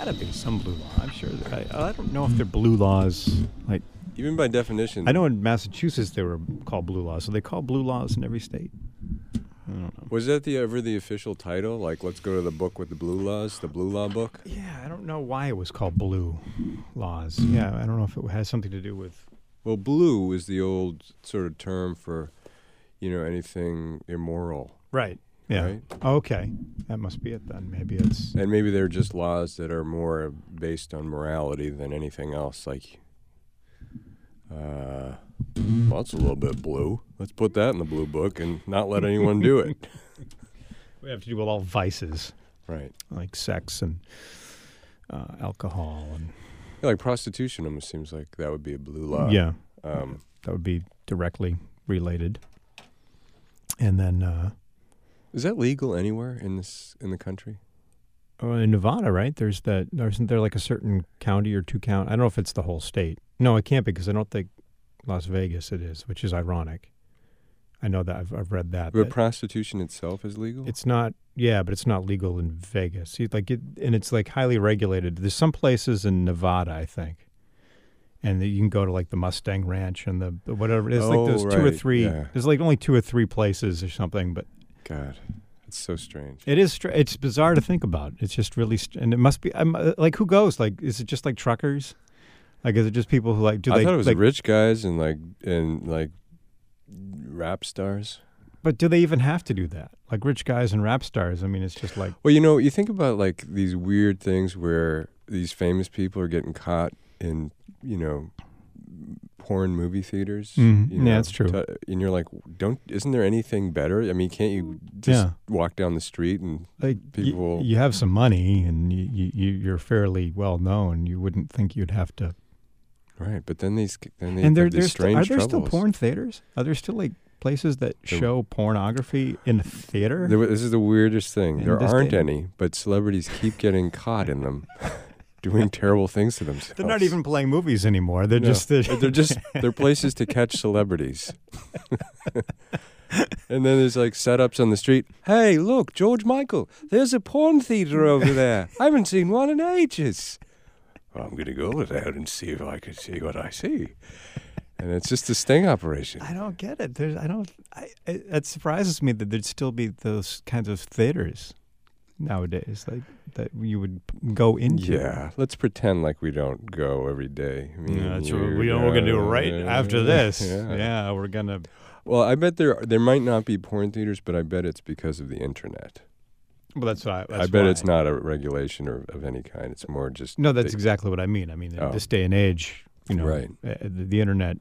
got to be some blue law. I'm sure. I don't know if they're blue laws. Like, even by definition. I know in Massachusetts they were called blue laws. So they call blue laws in every state. I don't know. Was that ever the official title? Like, let's go to the book with the blue laws, the blue law book? Yeah, I don't know why it was called blue laws. Yeah, I don't know if it has something to do with... Well, blue is the old sort of term for, anything immoral. Right. Yeah. Right? Okay. That must be it then. Maybe it's... And maybe they're just laws that are more based on morality than anything else. Like, well, it's a little bit blue. Let's put that in the blue book and not let anyone do it. We have to do with all vices. Right. Like sex and alcohol and... Yeah, like prostitution almost seems like that would be a blue law. Yeah. That would be directly related. And then... is that legal anywhere in the country? Oh, in Nevada, right? Isn't there like a certain county or two county? I don't know if it's the whole state. No, it can't be because I don't think Las Vegas it is, which is ironic. I know that I've read that. But prostitution itself is legal? It's not. Yeah, but it's not legal in Vegas. And it's like highly regulated. There's some places in Nevada, I think, and you can go to like the Mustang Ranch and the whatever. There's like those two or three. Yeah. There's like only 2 or 3 places or something. But God, it's so strange. it is. It's bizarre to think about. It's just really, and it must be. Like, who goes? Like, is it just like truckers? Like, is it just people who like? I thought it was like rich guys and rap stars. But do they even have to do that? Like rich guys and rap stars. I mean, it's just like... Well, you think about like these weird things where these famous people are getting caught in, porn movie theaters. Yeah, that's true. And you're like, isn't there anything better? I mean, can't you just walk down the street and like people... You have some money and you're fairly well known. You wouldn't think you'd have to... Right, but then these strange are there troubles. still porn theaters? Are there still like places that show pornography in theater? This is the weirdest thing. There aren't any, but celebrities keep getting caught in them, doing terrible things to themselves. They're not even playing movies anymore. They're they're places to catch celebrities. And then there's like setups on the street. Hey, look, George Michael, there's a porn theater over there. I haven't seen one in ages. I'm going to go over there and see if I can see what I see. And it's just a sting operation. I don't get it. It surprises me that there'd still be those kinds of theaters nowadays, like that you would go into. Yeah, let's pretend like we don't go every day. That's what we're going to do right after this. Yeah, we're going to... Well, I bet there might not be porn theaters, but I bet it's because of the internet. Well, that's why. I bet it's not a regulation of any kind. It's more just... No, that's exactly what I mean. I mean, in this day and age, right. The internet,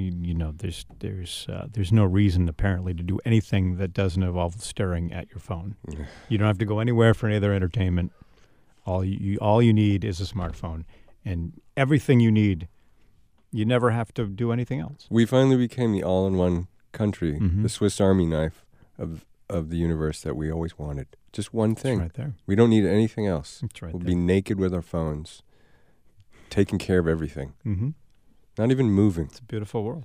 there's no reason apparently to do anything that doesn't involve staring at your phone. You don't have to go anywhere for any other entertainment. All you need is a smartphone, and everything you need, you never have to do anything else. We finally became the all-in-one country, the Swiss Army knife of the universe that we always wanted. Just one thing. It's right there. We don't need anything else. It's right we'll there. be naked with our phones, taking care of everything. Mm-hmm. Not even moving. It's a beautiful world.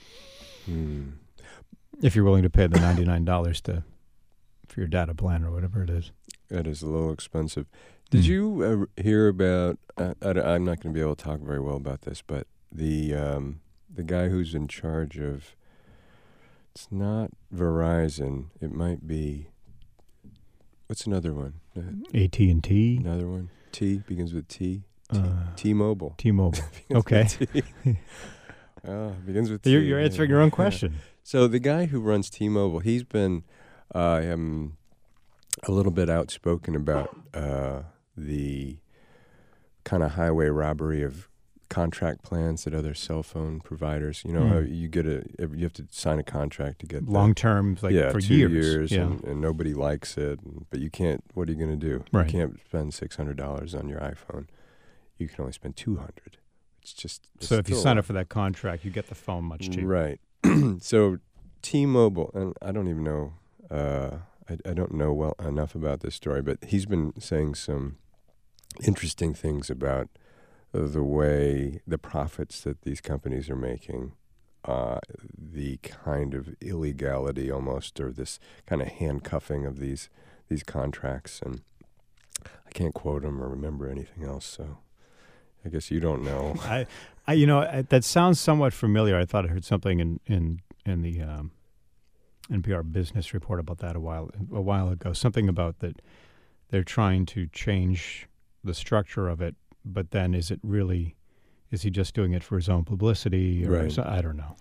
If you're willing to pay the $99 for your data plan or whatever it is. That is a little expensive. Did you hear about, I'm not going to be able to talk very well about this, but the guy who's in charge of, it's not Verizon, it might be, what's another one? AT&T? Another one? Begins with T. T-Mobile. T-Mobile. Okay. Begins with T. You're answering your own question. So the guy who runs T-Mobile, he's been a little bit outspoken about the kind of highway robbery of contract plans that other cell phone providers, how you have to sign a contract to get long term, for 2 years, and nobody likes it, but you can't. What are you going to do? Right. You can't spend $600 on your iPhone. You can only spend $200. It's just so if you sign up for that contract, you get the phone much cheaper. Right. So T-Mobile, and I don't even know. I don't know well enough about this story, but he's been saying some interesting things about the way the profits that these companies are making, the kind of illegality almost, or this kind of handcuffing of these contracts. And I can't quote him or remember anything else, so I guess you don't know. That sounds somewhat familiar. I thought I heard something in the NPR business report about that a while ago. Something about that they're trying to change the structure of it, but then is he just doing it for his own publicity? Or Right. I don't know.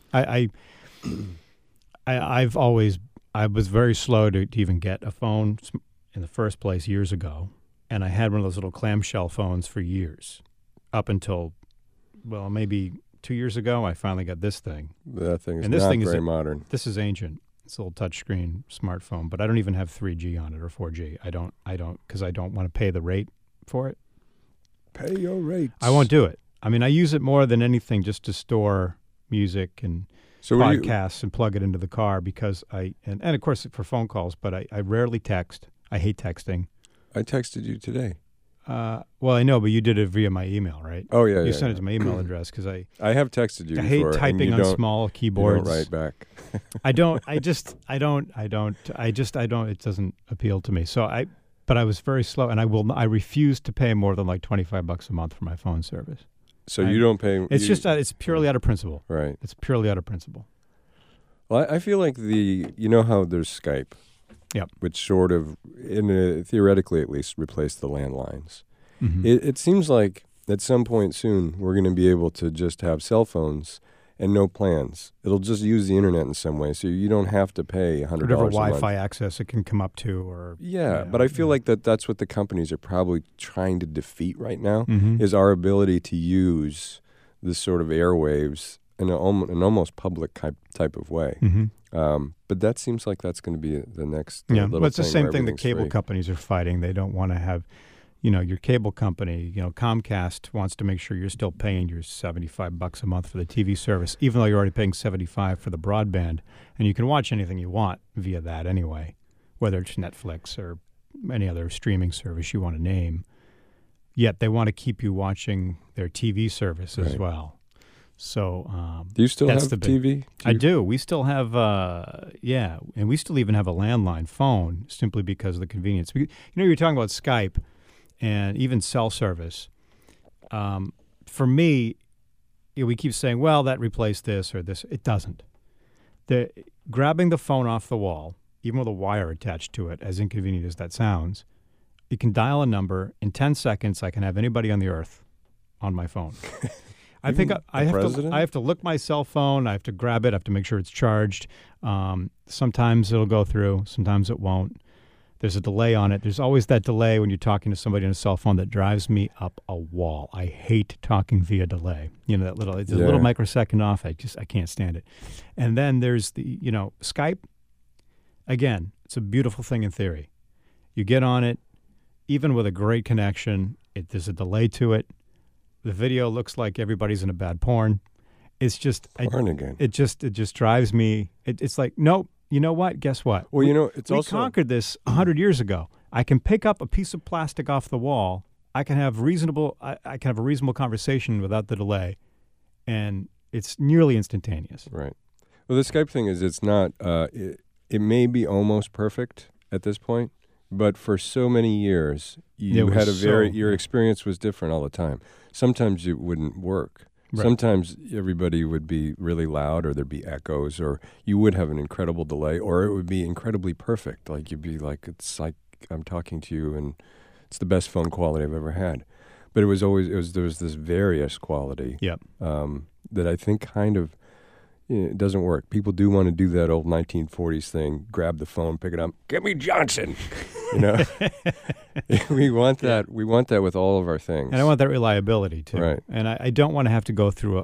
I was very slow to even get a phone in the first place years ago, and I had one of those little clamshell phones for years, up until, well, maybe 2 years ago. I finally got this thing. That thing is And this not thing is very modern. This is ancient. It's a little touchscreen smartphone, but I don't even have 3G on it or 4G. I don't, because I don't want to pay the rate for it. Pay your rates. I won't do it. I mean, I use it more than anything just to store music and podcasts and plug it into the car because and of course for phone calls, but I rarely text. I hate texting. I texted you today. Well, I know, but you did it via my email, right? Oh, yeah, You sent it to my email address because I have texted you hate before. typing on small keyboards. You don't write back. I don't. It doesn't appeal to me. But I was very slow, and I refuse to pay more than like $25 a month for my phone service. So you don't pay. It's it's purely out of principle. Right. It's purely out of principle. Well, I feel like you know how there's Skype. Yep. Which sort of, theoretically at least, replaced the landlines. Mm-hmm. It seems like at some point soon we're going to be able to just have cell phones and no plans. It'll just use the internet in some way, so you don't have to pay $100 whatever a month. Wi-Fi access it can come up to, or But I feel like that's what the companies are probably trying to defeat right now, Mm-hmm. is our ability to use this sort of airwaves in an almost public type of way. Mm-hmm. But that seems like that's going to be the next Yeah, little well, it's the thing same where thing that everything's cable free. companies are fighting. They don't want to have, your cable company, Comcast wants to make sure you're still paying your $75 a month for the TV service, even though you're already paying $75 for the broadband, and you can watch anything you want via that anyway, whether it's Netflix or any other streaming service you want to name. Yet they want to keep you watching their TV service as Right. well. So Do you still have that's the big- TV? I do. We still have, and we still even have a landline phone simply because of the convenience. You're talking about Skype and even cell service. For me, we keep saying, well, that replaced this or this. It doesn't. Grabbing the phone off the wall, even with a wire attached to it, as inconvenient as that sounds, you can dial a number. In 10 seconds, I can have anybody on the earth on my phone. I think I have to look my cell phone. I have to grab it. I have to make sure it's charged. Sometimes it'll go through. Sometimes it won't. There's a delay on it. There's always that delay when you're talking to somebody on a cell phone that drives me up a wall. I hate talking via delay. That it's a little microsecond off. I can't stand it. And then there's the Skype. Again, it's a beautiful thing in theory. You get on it, even with a great connection. There's a delay to it. The video looks like everybody's in a bad porn. It's just Porn again. It just drives me. It's like, nope. You know what? Guess what? Well, we conquered this 100 years ago. I can pick up a piece of plastic off the wall. I can have I can have a reasonable conversation without the delay, and it's nearly instantaneous. Right. Well, the Skype thing is, it's not. It may be almost perfect at this point, but for so many years, your experience was different all the time. Sometimes it wouldn't work. Right. Sometimes everybody would be really loud, or there'd be echoes, or you would have an incredible delay, or it would be incredibly perfect. Like you'd be like, it's like I'm talking to you, and it's the best phone quality I've ever had. But there was this various quality that I think kind of it doesn't work. People do want to do that old 1940s thing: grab the phone, pick it up, get me Johnson. We want that. We want that with all of our things. And I want that reliability too. Right. And I don't want to have to go through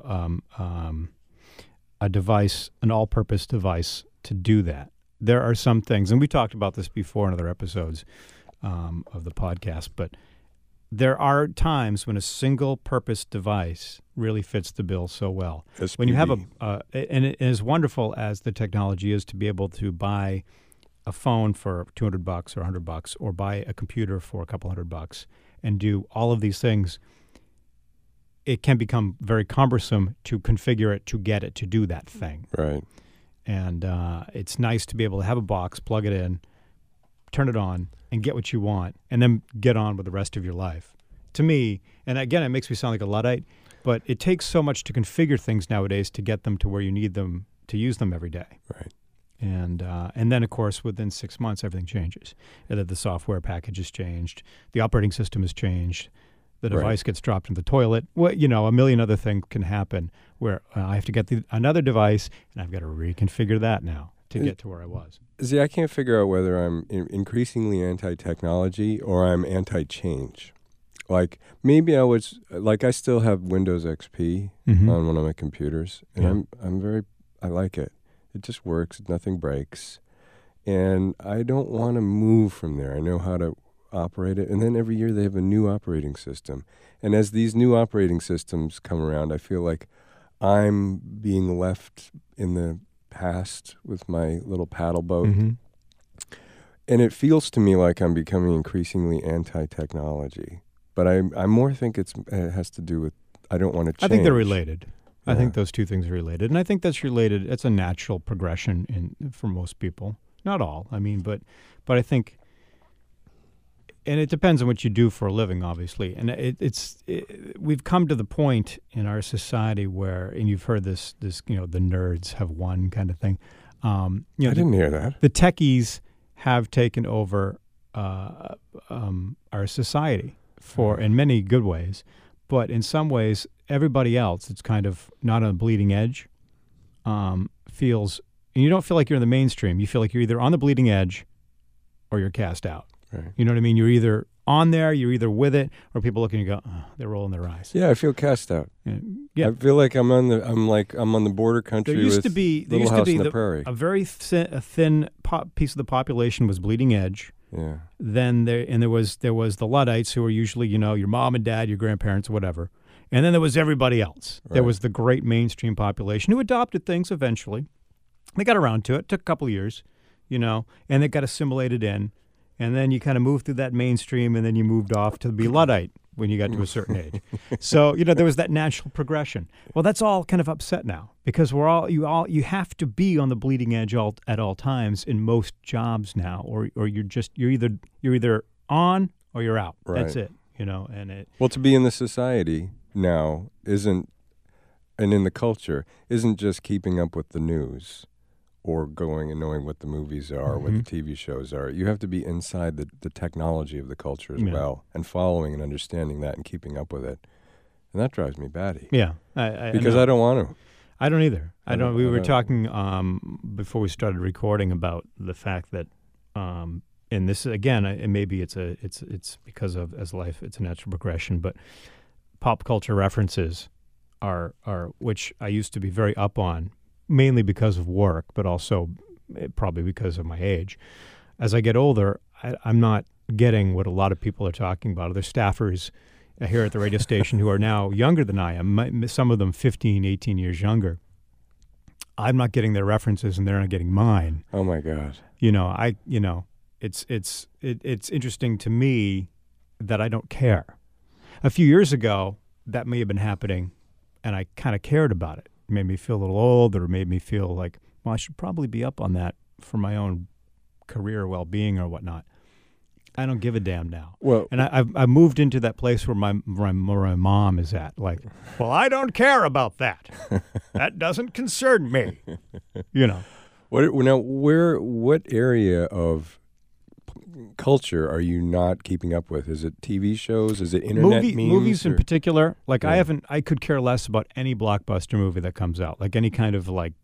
a device, an all-purpose device, to do that. There are some things, and we talked about this before in other episodes of the podcast, but there are times when a single-purpose device really fits the bill so well. SPD. When you have and it is wonderful as the technology is to be able to buy a phone for $200 or $100, or buy a computer for a couple $100 and do all of these things. It can become very cumbersome to configure it, to get it to do that thing. Right. And it's nice to be able to have a box, plug it in, turn it on, and get what you want, and then get on with the rest of your life. To me, and again, it makes me sound like a Luddite, but it takes so much to configure things nowadays to get them to where you need them to use them every day. Right. And then, of course, within 6 months, everything changes. Either the software package has changed, the operating system has changed, the device gets dropped in the toilet. Well, a million other things can happen where I have to get another device, and I've got to reconfigure that now to get to where I was. See, I can't figure out whether I'm increasingly anti-technology or I'm anti-change. Like, maybe I still have Windows XP on one of my computers, and I like it. It just works. Nothing breaks. And I don't want to move from there. I know how to operate it. And then every year they have a new operating system. And as these new operating systems come around, I feel like I'm being left in the past with my little paddle boat. Mm-hmm. And it feels to me like I'm becoming increasingly anti-technology. But I more think it has to do with I don't want to change. I think they're related. Yeah. I think those two things are related. And I think that's related. It's a natural progression for most people. Not all, but I think, and it depends on what you do for a living, obviously. And we've come to the point in our society where, and you've heard this, the nerds have won kind of thing. I didn't hear that. The techies have taken over our society in many good ways, but in some ways, everybody else, it's kind of not on the bleeding edge, feels, and you don't feel like you're in the mainstream. You feel like you're either on the bleeding edge or you're cast out. Right. You know what I mean? You're either on there, you're either with it, or people look and you go, oh, they're rolling their eyes. Yeah, I feel cast out. Yeah. I feel like I'm on the border country There used with to be Little House on the Prairie. A very thin piece of the population was bleeding edge. Yeah. Then there was the Luddites, who were usually, your mom and dad, your grandparents, whatever. And then there was everybody else. Right. There was the great mainstream population who adopted things eventually. They got around to it. It took a couple of years, and they got assimilated in. And then you kind of moved through that mainstream, and then you moved off to be Luddite when you got to a certain age. So, there was that natural progression. Well, that's all kind of upset now because you have to be on the bleeding edge at all times in most jobs now, or you're either on or you're out. Right. That's it, and it. Well, to be in the society now and in the culture isn't just keeping up with the news or going and knowing what the movies are, what the TV shows are. You have to be inside the technology of the culture as well, and following and understanding that and keeping up with it. And that drives me batty. Yeah. Because I don't want to. I don't either. We were talking before we started recording about the fact that, and this again, and maybe it's because of as life, it's a natural progression, but pop culture references are which I used to be very up on, mainly because of work, but also probably because of my age. As I get older, I'm not getting what a lot of people are talking about. There's staffers here at the radio station who are now younger than I am, some of them 15, 18 years younger. I'm not getting their references, and they're not getting mine. Oh my God! It's interesting to me that I don't care. A few years ago, that may have been happening, and I kind of cared about it. Made me feel a little old, or made me feel like, well, I should probably be up on that for my own career well-being or whatnot. I don't give a damn now. Well, and I've moved into that place where my mom is at. Like, well, I don't care about that. That doesn't concern me. What area of culture are you not keeping up with? Is it TV shows? Is it internet memes? Movies in particular. Like I could care less about any blockbuster movie that comes out. Like any kind of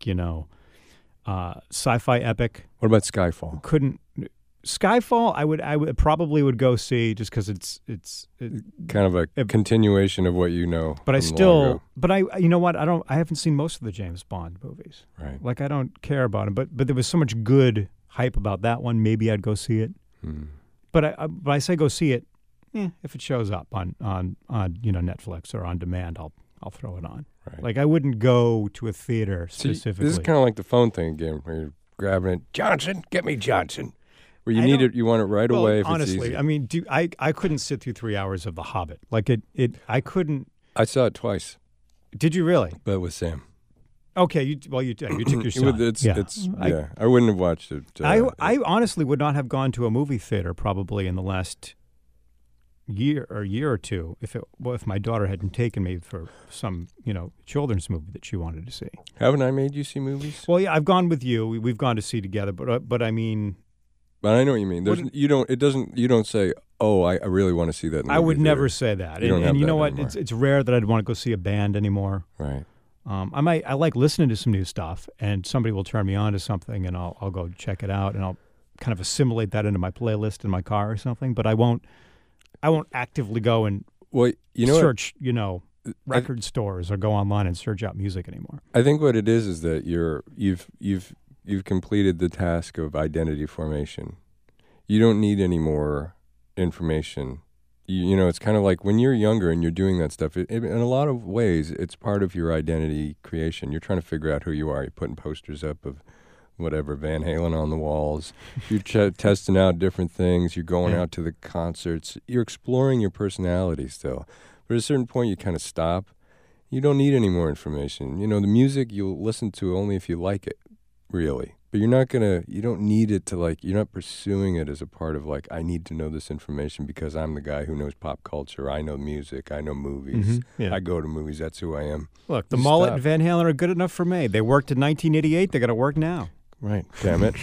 sci-fi epic. What about Skyfall? Skyfall, I would probably go see just because it's kind of a continuation of what you know. But I haven't seen most of the James Bond movies. Right. Like I don't care about them. But there was so much good hype about that one. Maybe I'd go see it. But I say go see it. If it shows up on Netflix or on demand, I'll throw it on. Right. Like I wouldn't go to a theater specifically. This is kind of like the phone thing again, where you're grabbing it. Johnson, get me Johnson. Where you need it, you want it right away. If honestly, it's easy. I couldn't sit through 3 hours of The Hobbit. Like I couldn't. I saw it twice. Did you really? But with Sam. Okay, you took your son. I wouldn't have watched it. I honestly would not have gone to a movie theater probably in the last year or two if my daughter hadn't taken me for some children's movie that she wanted to see. Haven't I made you see movies? Well, yeah, I've gone with you. We've gone to see together, but I mean. But I know what you mean. You don't say, "Oh, I really want to see that." In the I would movie never theater. say that. And you know what? Anymore. It's rare that I'd want to go see a band anymore. Right. I like listening to some new stuff, and somebody will turn me on to something, and I'll go check it out, and I'll kind of assimilate that into my playlist in my car or something. But I won't actively go and search record stores or go online and search out music anymore. I think what it is that you've completed the task of identity formation. You don't need any more information. It's kind of like when you're younger and you're doing that stuff, in a lot of ways, it's part of your identity creation. You're trying to figure out who you are. You're putting posters up of whatever, Van Halen on the walls. You're testing out different things. You're going out to the concerts. You're exploring your personality still. But at a certain point, you kind of stop. You don't need any more information. The music you'll listen to only if you like it, really. But you don't need it to you're not pursuing it as a part of I need to know this information because I'm the guy who knows pop culture. I know music. I know movies. Mm-hmm. Yeah. I go to movies. That's who I am. Look, the Mullet and Van Halen are good enough for me. They worked in 1988. They got to work now. Right. Damn it.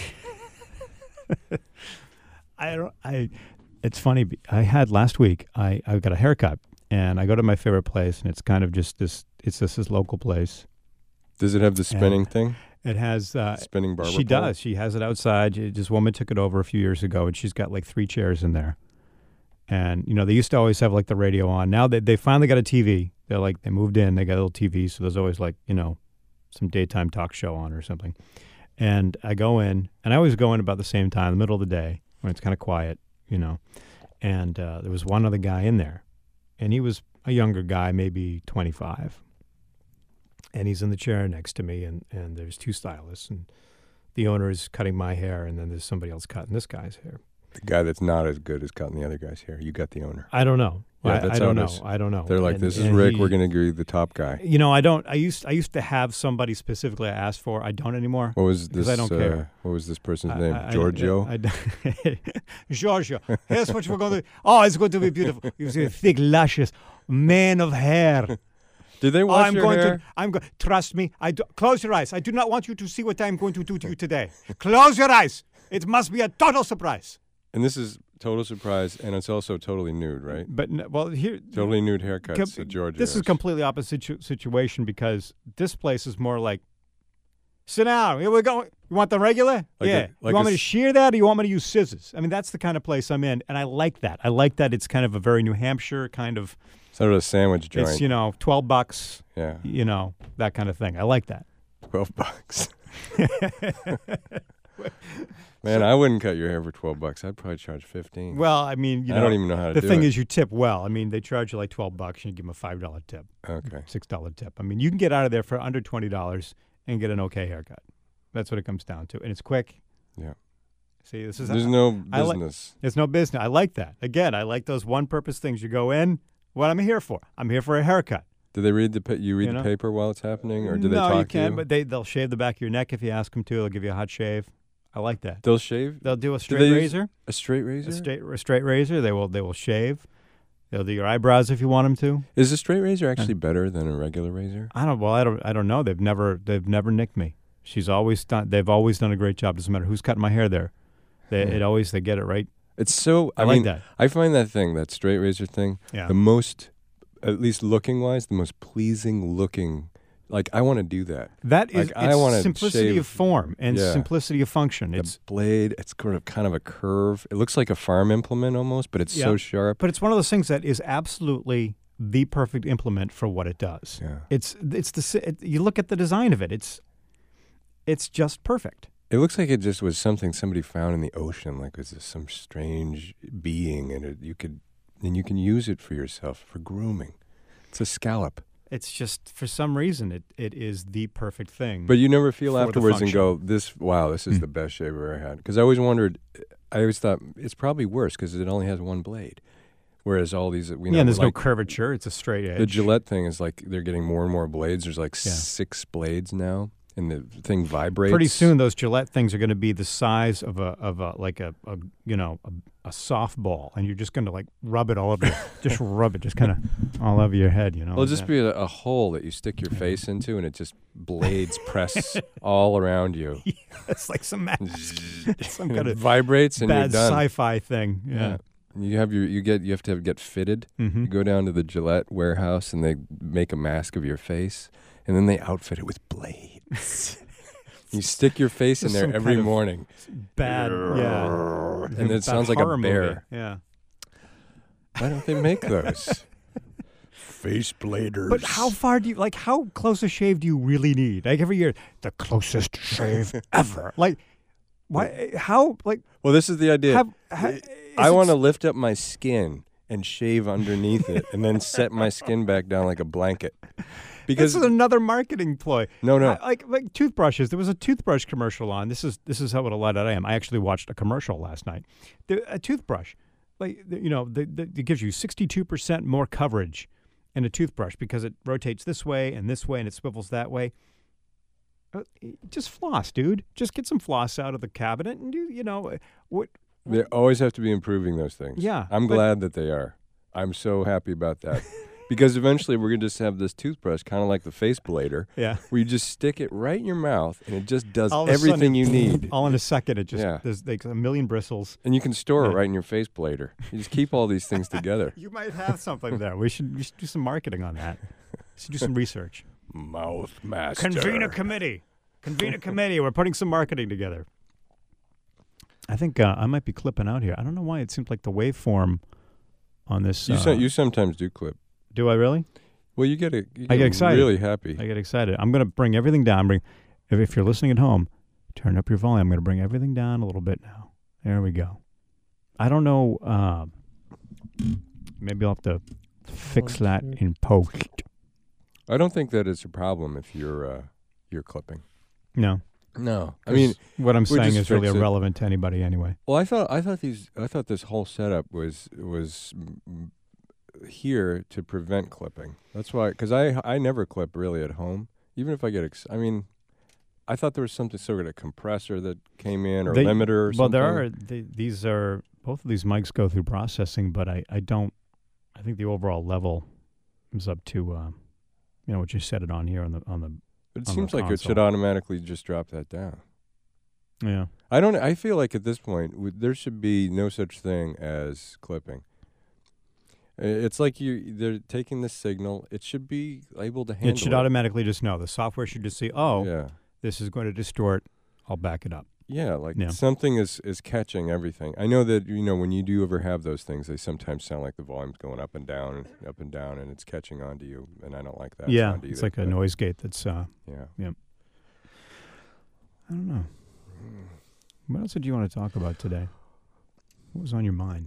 It's funny. I had last week, I got a haircut, and I go to my favorite place, and it's kind of just this local place. Does it have the spinning thing? It has spinning barber She pole? does. She has it outside. This woman took it over a few years ago, and she's got 3 chairs in there. And they used to always have the radio on. Now they finally got a TV. They moved in. They got a little TV, so there's always some daytime talk show on or something. And I go in, and I always go in about the same time, the middle of the day when it's kind of quiet, And there was one other guy in there, and he was a younger guy, maybe 25. And he's in the chair next to me, and there's 2 stylists, and the owner is cutting my hair, and then there's somebody else cutting this guy's hair. The guy that's not as good as cutting the other guy's hair. You got the owner. I don't know. Yeah, that's I don't know. I don't know. They're like, this is Rick. We're going to give you the top guy. I don't. I used to have somebody specifically I asked for. I don't anymore. What was this? I don't care. What was this person's name? Giorgio? Giorgio. Here's what we're going to do. Oh, it's going to be beautiful. You see a thick, luscious man of hair. Did they wash your hair? Trust me. Close your eyes. I do not want you to see what I'm going to do to you today. Close your eyes. It must be a total surprise. And this is total surprise, and it's also totally nude, right? But here, totally nude haircuts at Giorgio's. This is a completely opposite situation because this place is more like, sit down. Here we go. You want the regular? You want me to shear that, or you want me to use scissors? I mean, that's the kind of place I'm in, and I like that. I like that it's kind of a very New Hampshire kind of. Sort of a sandwich joint. It's $12. Yeah. That kind of thing. I like that. $12. Man, I wouldn't cut your hair for $12. I'd probably charge $15. Well, I mean, I don't even know how to do it. The thing is, you tip well. I mean, they charge you $12, and you give them a $5 tip. Okay. $6 tip. I mean, you can get out of there for under $20 and get an okay haircut. That's what it comes down to, and it's quick. Yeah. See, there's no business. There's no business. I like that. Again, I like those one-purpose things. You go in. What I'm here for? I'm here for a haircut. Do they read the paper while it's happening, or do they talk to you? No, you can't. But they'll shave the back of your neck if you ask them to. They'll give you a hot shave. I like that. They'll shave. They'll do a straight razor. A straight razor. A straight razor. They will shave. They'll do your eyebrows if you want them to. Is a straight razor actually better than a regular razor? I don't know. They've never nicked me. They've always done a great job. Doesn't matter who's cutting my hair there. They get it right. It's so. I like that. I find that straight razor thing, the most, at least looking wise, the most pleasing looking. I want to do that. That is, I want simplicity of form and simplicity of function. It's blade. It's kind of a curve. It looks like a farm implement almost, but it's so sharp. But it's one of those things that is absolutely the perfect implement for what it does. Yeah. You look at the design of it. It's just perfect. It looks like it just was something somebody found in the ocean, like it was some strange being, and you can use it for yourself for grooming. It's a scallop. It's just, for some reason, it is the perfect thing. But you never feel afterwards and go, this is the best shave I've ever had. Because I always thought, it's probably worse because it only has one blade. Whereas all these, we Yeah, and there's no like, curvature. It's a straight edge. the Gillette thing is like they're getting more and more blades. There's like Yeah. 6 blades now, and the thing vibrates. Pretty soon, those Gillette things are going to be the size of a softball, and you're just going to like rub it all over, just rub it, just kind of all over your head. You know, It'll like just that. be a hole that you stick your face into, and it just blades press all around you. It's like some some And kind it of vibrates, and bad you're done. sci-fi thing. Yeah. You have you have to get fitted. Mm-hmm. You go down to the Gillette warehouse, and they make a mask of your face, and then they outfit it with blades. You stick your face in Just there some every kind of morning, Bad. Yeah. and it Bad sounds like a horror movie. bear. Yeah. Why don't they make those? Face bladers. But how far do you like? How close a shave do you really need? Like every year, the closest shave ever. Like, why? How? Like, Well, this is the idea. I want to lift up my skin and shave underneath it, and then set my skin back down like a blanket. Because this is another marketing ploy. no, Like toothbrushes. There was a toothbrush commercial on. This is how what I am. I actually watched a commercial last night. A toothbrush, it gives you 62% more coverage in a toothbrush because it rotates this way, and it swivels that way. Just floss, dude. Just get some floss out of the cabinet and do what. they always have to be improving those things. Yeah, I'm but- glad that they are. I'm so happy about that. Because eventually we're going to just have this toothbrush, kind of like the face blader, Yeah. where you just stick it right in your mouth, and it just does All of a sudden, everything you need. All in a second, it just Yeah. there's like a million bristles. And you can store it Yeah. right in your face blader. You just keep all these things together. You might have something there. We should do some marketing on that. We should do some research. Mouth master. Convene a committee. We're putting some marketing together. I think I might be clipping out here. I don't know why it seems like the waveform on this. You sometimes do clip. Do I really? Well, you get excited. really happy. I get excited. I'm going to bring everything down. If you're listening at home, turn up your volume. I'm going to bring everything down a little bit now. There we go. I don't know. Maybe I'll have to fix that in post. I don't think that it's a problem if you're clipping. No. No, I mean, what I'm saying just is really fix it. irrelevant to anybody anyway. well, I thought this whole setup was here to prevent clipping. That's why, because I never clip really at home, even if I get. I thought there was something sort of a compressor that came in or limiter or Well, something. these are both of these mics go through processing, but I think the overall level is up to what you set it on here on the But it on seems the like it should console. automatically just drop that down. yeah. I feel like at this point there should be no such thing as clipping. It's like they're taking the signal. It should be able to handle It should automatically just know. The software should just say, Yeah. this is going to distort. I'll back it up. Yeah, like Yeah. something is catching everything. I know that when you do ever have those things, they sometimes sound like the volume's going up and down, and it's catching onto you, and I don't like that. Yeah, sound it's either, like a but- noise gate that's, Yeah. I don't know. What else did you want to talk about today? What was on your mind?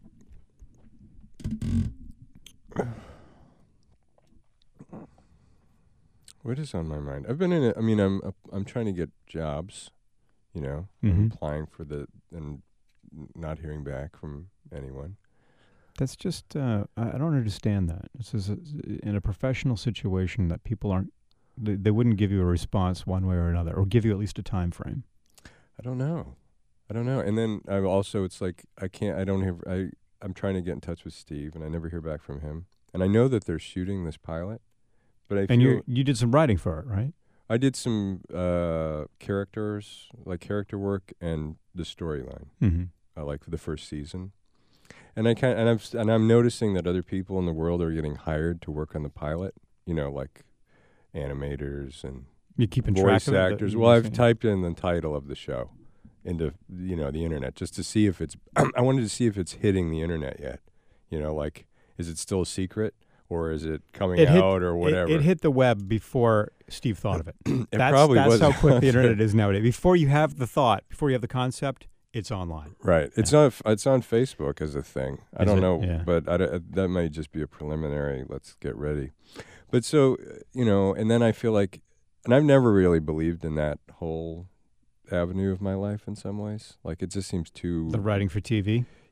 What is on my mind? I've been in it. I mean, I'm trying to get jobs. I'm Mhm. applying for and not hearing back from anyone. That's just, I don't understand that. This is in a professional situation that people aren't, they wouldn't give you a response one way or another, or give you at least a time frame. I don't know. And then it's like I'm trying to get in touch with Steve, and I never hear back from him. And I know that they're shooting this pilot, but I And feel you did some writing for it, right? I did some character work and the storyline, Mm-hmm. like for the first season. And I'm noticing that other people in the world are getting hired to work on the pilot. Like animators and You keeping track voice of it? actors. Well, I've typed in the title of the show into the internet just to see if it's. I wanted to see if it's hitting the internet yet. Like is it still a secret or is it coming out or whatever? It hit the web before Steve thought of it. That's probably was. how quick the internet is nowadays. Before you have the thought, before you have the concept, it's online. Right. It's on Facebook as a thing. I Is don't it? know, Yeah. but that might just be a preliminary. Let's get ready. But so and then I feel like, and I've never really believed in that whole avenue of my life in some ways. Like it just seems too. The writing for TV.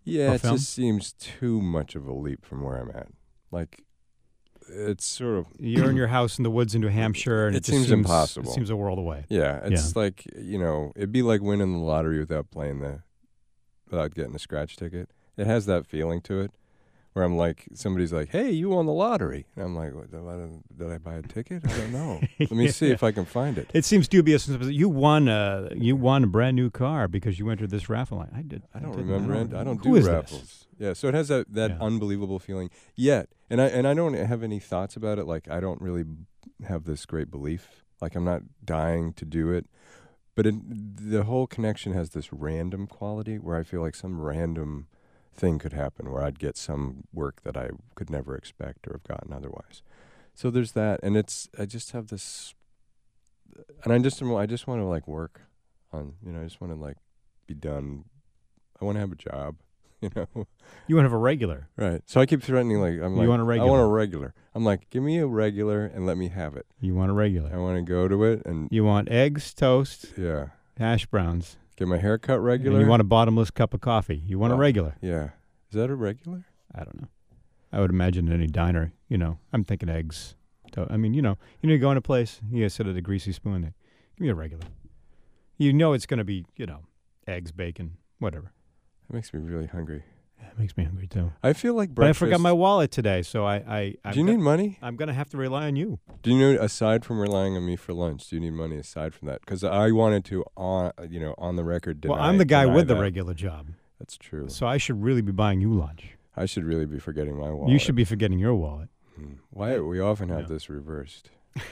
Yeah, or it film? just seems too much of a leap from where I'm at. Like, it's sort of You're in your house in the woods in New Hampshire, and It it just seems impossible. It seems a world away. yeah. It's like it'd be like winning the lottery without getting a scratch ticket. It has that feeling to it, where I'm like, somebody's like, "Hey, you won the lottery," and I'm like, what, "Did I buy a ticket? I don't know. Let me see if I can find it." It seems dubious. You won a brand new car because you entered this raffle. I don't didn't. remember. I don't Who do is raffles. this? Yeah, so it has that Yeah. unbelievable feeling. Yet, and I don't have any thoughts about it. Like, I don't really have this great belief. Like, I'm not dying to do it. But the whole connection has this random quality where I feel like some random thing could happen where I'd get some work that I could never expect or have gotten otherwise. So there's that, and I just have this, and I just want to like work on, I just want to like be done. I want to have a job, You want to have a regular. Right. So I keep threatening, like, I'm You like, want a I regular. want a regular. I'm like, give me a regular and let me have it. You want a I regular. want to go to it and You want eggs, toast, yeah, hash browns. get my hair cut regular. And you want a bottomless cup of coffee. You want a Oh. regular. Yeah. Is that a regular? I don't know. I would imagine in any diner, I'm thinking eggs. I mean, you go in a place, you sit at a greasy spoon there. Give me a regular. You know it's going to be, eggs, bacon, whatever. That makes me really hungry. That makes me hungry too. I feel like But I breakfast. forgot my wallet today, so Do you need money? I'm going to have to rely on you. Do you know, aside from relying on me for lunch, do you need money aside from that? Because I wanted to, on the record, deny. Well, I'm the guy deny with the that. regular job, That's true. so I should really be buying you lunch. I should really be forgetting my wallet. You should be forgetting your wallet. Why we often have Yeah. this reversed.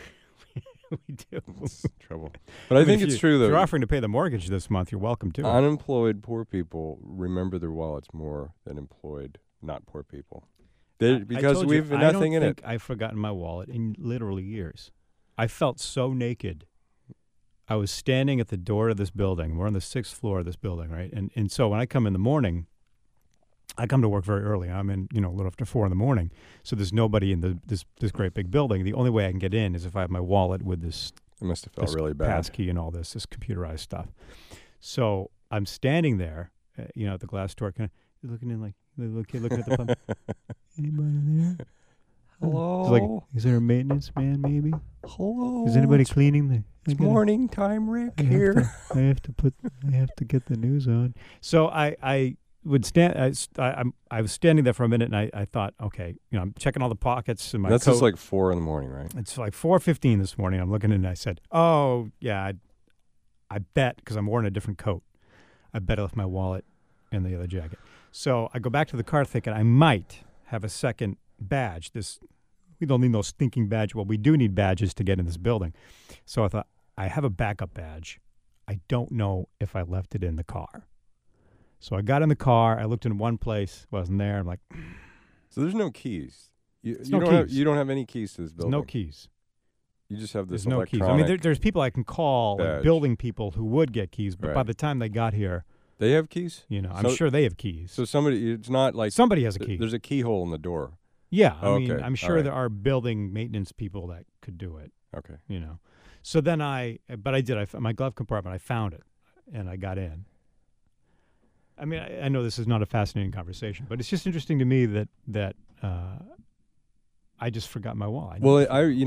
We do. It's trouble. But I think it's true If though. you're offering to pay the mortgage this month, you're welcome to. Unemployed poor people remember their wallets more than employed not poor people. Because we've nothing in it. I've forgotten my wallet in literally years. I felt so naked. I was standing at the door of this building. We're on the 6th floor of this building, right? And so when I come in the morning, I come to work very early. I'm in, a little after 4 in the morning. So there's nobody in this great big building. The only way I can get in is if I have my wallet with this It must have felt this really bad. passkey and all this computerized stuff. So I'm standing there, at the glass door, kind of looking in like, looking at the pump. Anybody there? Hello? It's like, is there a maintenance man maybe? Hello? Is anybody cleaning the... It's morning time, Rick, I here. have to get the news on. So I would stand. I was standing there for a minute, and I thought, okay, I'm checking all the pockets in my That's coat. just like 4 in the morning, right? It's like 4:15 this morning. I'm looking, and I said, oh yeah, I bet, because I'm wearing a different coat, I bet I left my wallet in the other jacket. So I go back to the car thinking I might have a second badge. We don't need no stinking badge. Well, we do need badges to get in this building. So I thought, I have a backup badge. I don't know if I left it in the car. So I got in the car. I looked in one place. Wasn't there. I'm like, So there's no keys. You no don't keys. you don't have any keys to this there's building. no keys. You just have this There's no keys. electronic. I mean, there's people I can call, like badge. building people who would get keys. But by Right. the time they got here, They have keys? I'm So- sure they have keys. So somebody, it's not like Somebody has a key. there's a keyhole in the door. Yeah, I mean, Okay, I'm all sure right. there are building maintenance people that could do it. Okay. So then but I did. My glove compartment, I found it, and I got in. I mean, I know this is not a fascinating conversation, but it's just interesting to me that I just forgot my wallet. Well,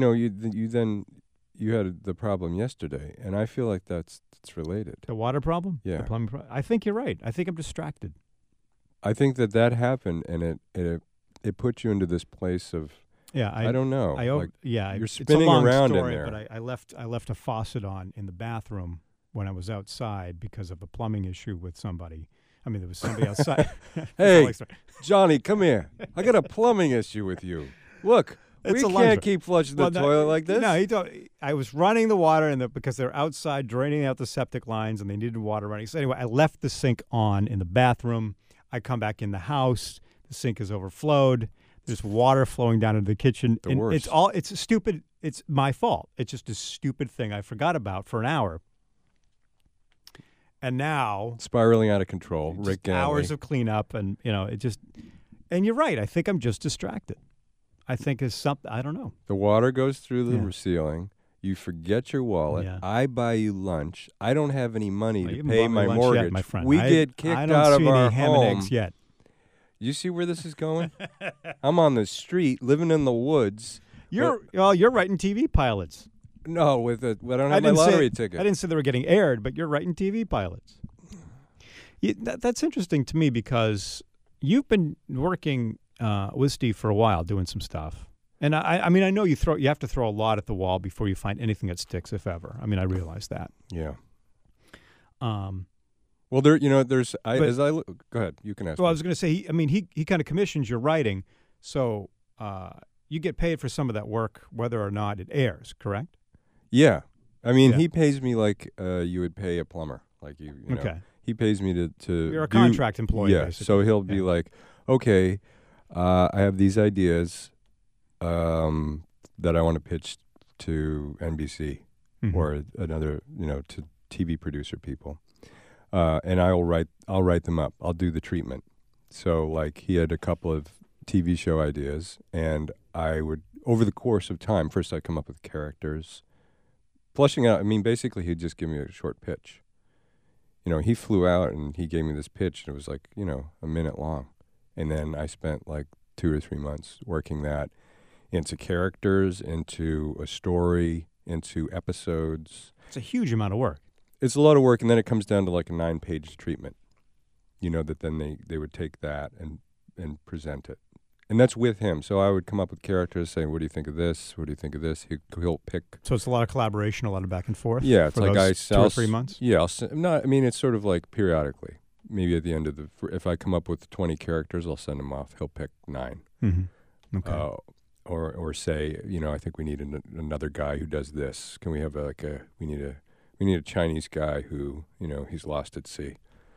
you had the problem yesterday, and I feel like it's related. The water problem? Yeah. The plumbing problem? I think you're right. I think I'm distracted. I think that happened, and it put you into this place of Yeah, I don't know. you're you're spinning it's a long around in story, there. But I left a faucet on in the bathroom when I was outside because of a plumbing issue with somebody. I mean, there was somebody outside. Hey, Johnny, come here. I got a plumbing issue with you. Look, It's we a long can't story. keep flushing the Well, toilet like this. No, he don't. I was running the water because they're outside draining out the septic lines and they needed water running. So anyway, I left the sink on in the bathroom. I come back in the house. The sink is overflowed. There's water flowing down into the kitchen. The and worst. It's stupid. It's my fault. It's just a stupid thing I forgot about for an hour. And now Spiraling out of control. just Rick Ganley. hours of cleanup, and it just. And you're right. I think I'm just distracted. I think it's something. I don't know. The water goes through the Yeah. ceiling. You forget your wallet. Yeah. I buy you lunch. I don't have any money Well, to you haven't pay bought me my lunch mortgage. Yet, my friend. We I get kicked don't out see of our any ham home. and eggs yet. You see where this is going? I'm on the street, living in the woods. You're writing TV pilots. No, I don't have my lottery ticket. I didn't say they were getting aired, but you're writing TV pilots. That's interesting to me because you've been working with Steve for a while, doing some stuff. And I mean, I know you have to throw a lot at the wall before you find anything that sticks, if ever. I mean, I realize that. Yeah. Well, go ahead. You can ask. Well, I was going to say, he kind of commissions your writing, so you get paid for some of that work, whether or not it airs. Correct? Yeah. I mean, he pays me like you would pay a plumber. Like you know. Okay. He pays me to You're a contract employee. Yeah. Basically. So he'll be like, okay, I have these ideas that I want to pitch to NBC or another, to TV producer people. And I'll write them up. I'll do the treatment. So like he had a couple of TV show ideas, and I would, over the course of time, first I'd come up with characters, flushing out. I mean, basically he'd just give me a short pitch. He flew out and he gave me this pitch, and it was like, a minute long. And then I spent like 2 or 3 months working that into characters, into a story, into episodes. It's a huge amount of work. It's a lot of work, and then it comes down to like a 9-page treatment, that then they would take that and present it. And that's with him. So I would come up with characters, saying, what do you think of this? What do you think of this? He'll pick. So it's a lot of collaboration, a lot of back and forth? Yeah, it's for like those 2 or 3 months? Yeah, it's sort of like periodically. Maybe at the end of if I come up with 20 characters, I'll send him off. He'll pick 9. Mm-hmm. Okay. Or say, I think we need another guy who does this. Can we have we need a Chinese guy who, he's lost at sea.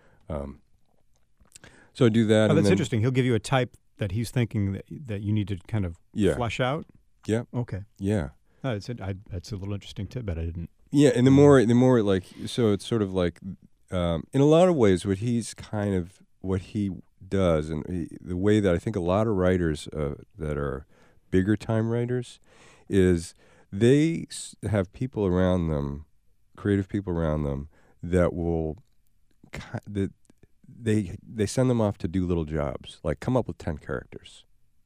So do that. Oh, that's interesting. He'll give you a type that he's thinking that you need to kind of flesh out? Yeah. Okay. Yeah. That's a little interesting tidbit. I didn't. Yeah, and the more like, so it's sort of like, in a lot of ways, what he does, and the way that I think a lot of writers that are bigger time writers, is they have people around them, creative people around them, that will they send them off to do little jobs, like come up with 10 characters,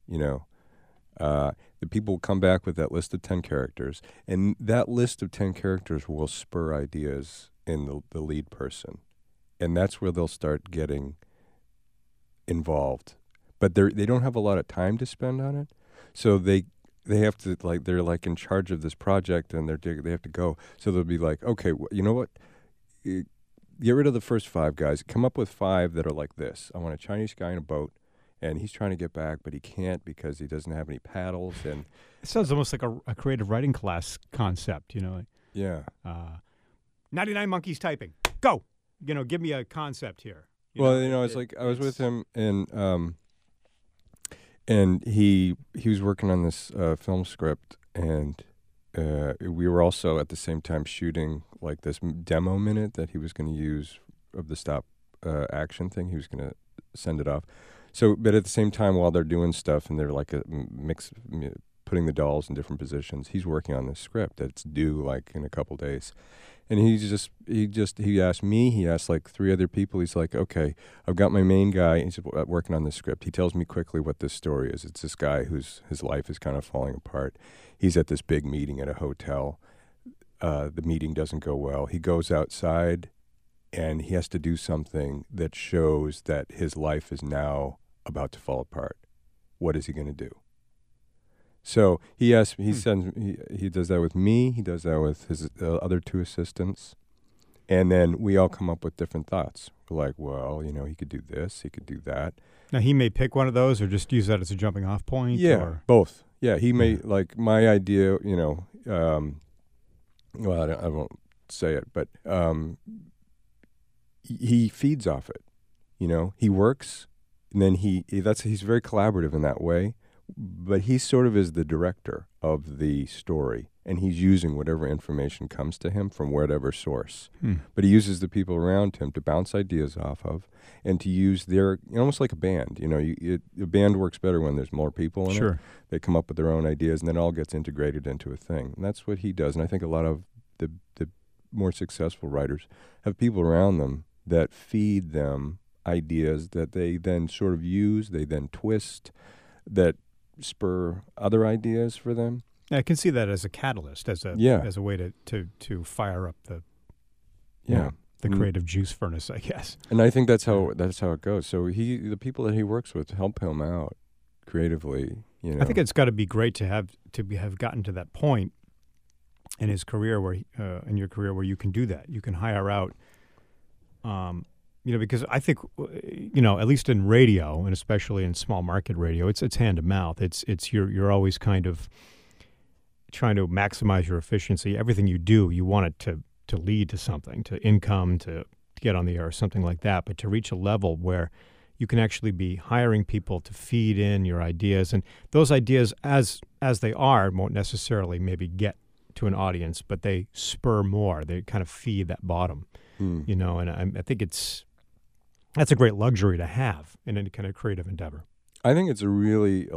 the people will come back with that list of 10 characters, and that list of 10 characters will spur ideas in the lead person, and that's where they'll start getting involved. But they don't have a lot of time to spend on it, so they have to, like, they're like in charge of this project, and they have to go. So they'll be like, okay, you know what? Get rid of the first 5 guys. Come up with 5 that are like this. I want a Chinese guy in a boat, and he's trying to get back, but he can't because he doesn't have any paddles. And it sounds almost like a creative writing class concept, Yeah. 99 monkeys typing. Go. Give me a concept here. It's like I was with him, and he was working on this film script, and we were also at the same time shooting like this demo minute that he was going to use of the stop action thing. He was going to send it off. So, but at the same time, while they're doing stuff and they're like a mix, putting the dolls in different positions, he's working on this script that's due like in a couple days. And he asked me, he asked like 3 other people. He's like, okay, I've got my main guy. He's working on this script. He tells me quickly what this story is. It's this guy whose life is kind of falling apart. He's at this big meeting at a hotel. The meeting doesn't go well. He goes outside, and he has to do something that shows that his life is now about to fall apart. What is he going to do? So he does that with me. He does that with his other 2 assistants. And then we all come up with different thoughts. We're like, well, he could do this, he could do that. Now, he may pick one of those or just use that as a jumping off point? Yeah, both. Yeah, he may, like my idea, well, I won't say it, but he feeds off it. He works, and then he's very collaborative in that way. But he sort of is the director of the story, and he's using whatever information comes to him from whatever source. But he uses the people around him to bounce ideas off of, and to use their, almost like a band. A band works better when there's more people in it. They come up with their own ideas, and then it all gets integrated into a thing. And that's what he does. And I think a lot of the more successful writers have people around them that feed them ideas that they then sort of use, they then twist, that spur other ideas for them. I can see that as a catalyst, as a way to fire up the the creative juice furnace, I guess. And I think that's how it goes. So the people that he works with help him out creatively. You know, I think it's got to be great to have gotten to that point in his career in your career where you can do that. You can hire out. Because I think, at least in radio, and especially in small market radio, it's hand to mouth. It's you're always kind of trying to maximize your efficiency. Everything you do, you want it to lead to something, to income, to get on the air or something like that. But to reach a level where you can actually be hiring people to feed in your ideas, and those ideas, as they are, won't necessarily maybe get to an audience, but they spur more. They kind of feed that bottom, and I think that's a great luxury to have in any kind of creative endeavor. I think it's a really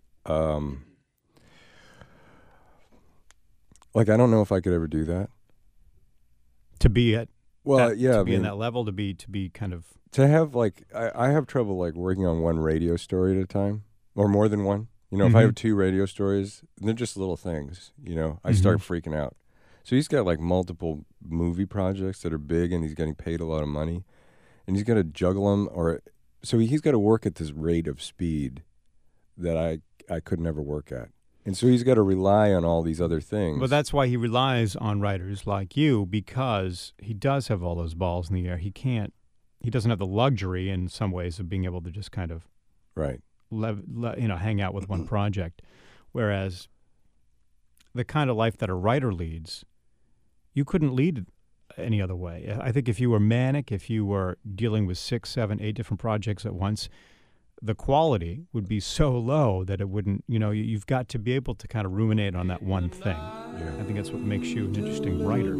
I don't know if I could ever do that. To be at in that level, to be kind of to have I have trouble working on one radio story at a time or more than one. If I have 2 radio stories, they're just little things. I start freaking out. So he's got multiple movie projects that are big, and he's getting paid a lot of money, and he's got to juggle them, so he's got to work at this rate of speed that I could never work at. And so he's got to rely on all these other things. But that's why he relies on writers like you, because he does have all those balls in the air. He doesn't have the luxury in some ways of being able to just kind of hang out with one project. Whereas the kind of life that a writer leads, you couldn't lead any other way. I think if you were manic, if you were dealing with 6, 7, 8 different projects at once, the quality would be so low that it wouldn't, you've got to be able to kind of ruminate on that one thing. Yeah. I think that's what makes you an interesting writer.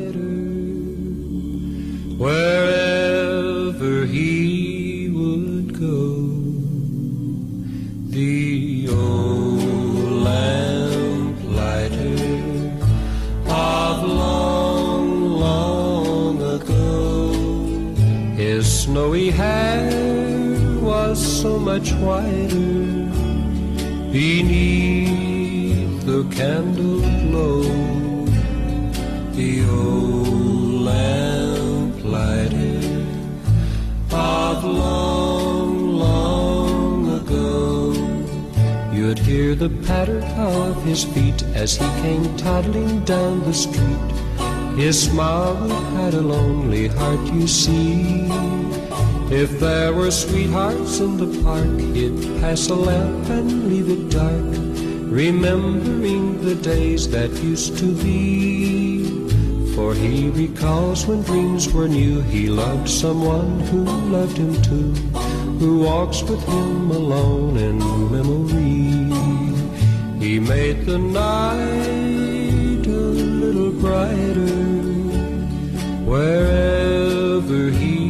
Wherever he would go, the old lamplighter of long, long ago, his snowy hair was so much whiter beneath the candle glow. The old lamplighter of long, long ago. You'd hear the patter of his feet as he came toddling down the street. His smile would hide a lonely heart, you see. If there were sweethearts in the park, he'd pass a lamp and leave it dark, remembering the days that used to be. For he recalls when dreams were new, he loved someone who loved him too, who walks with him alone in memory. He made the night a little brighter wherever he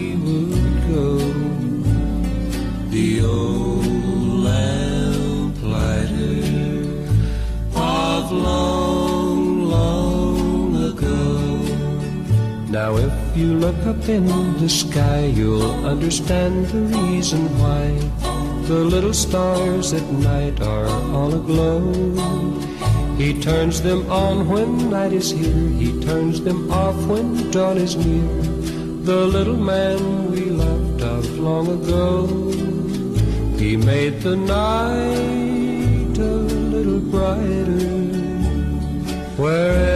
the old lamplighter of long, long ago. Now if you look up in the sky, you'll understand the reason why the little stars at night are all aglow. He turns them on when night is here, he turns them off when dawn is near. The little man we loved of long ago, he made the night a little brighter wherever